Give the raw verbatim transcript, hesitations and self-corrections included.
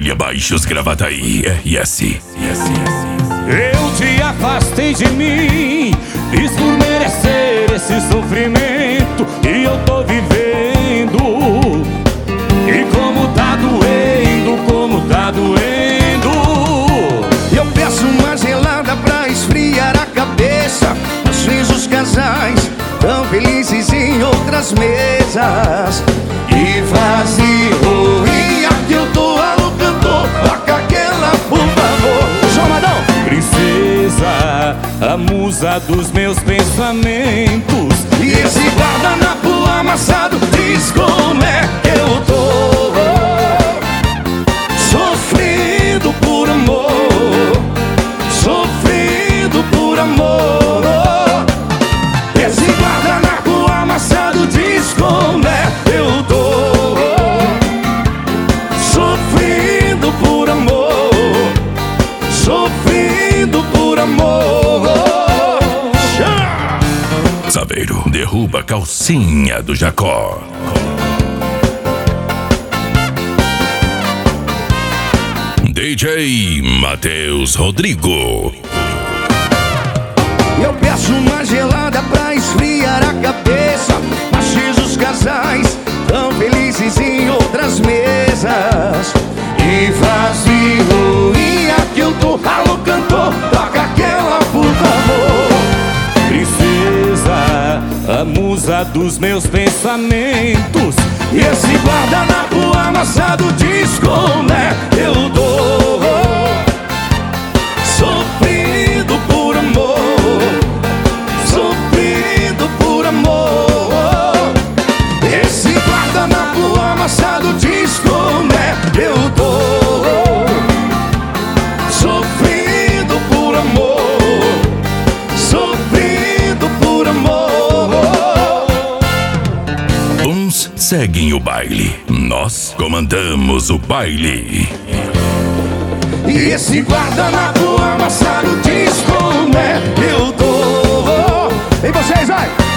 Família Baixos Gravataí, R S. Eu te afastei de mim, fiz por merecer esse sofrimento que eu tô vivendo. E como tá doendo, como tá doendo. Eu peço uma gelada pra esfriar a cabeça. Às vezes os casais tão felizes em outras mesas. E vazio, e aqui eu tô alô cantor. Toca aquela, por favor. Chamadão! Princesa, a musa dos meus pensamentos. E esse guardanapo amassado diz como é que eu tô. Sofrendo por amor, sofrendo por amor. Esse guardanapo amassado diz como é que eu tô. Sofrendo por amor, sofrendo por amor. Saveiro derruba a calcinha do Jacó. D J Matheus Rodrigo. Eu peço uma gelada pra esfriar a cabeça. Às vezes os casais tão felizes em outras mesas. E vazio, e aqui eu tô, alô cantor, toca aquela, por favor. Princesa, a musa dos meus pensamentos. E esse guardanapo amassado diz como é que eu tô. Sofrendo por amor, sofrendo por amor. Esse guardanapo amassado diz como é que eu tô. Sofrendo por amor, sofrendo por amor. Uns seguem o baile, nós comandamos o baile. E esse guardanapo amassado diz como é que eu tô. E vocês, vai!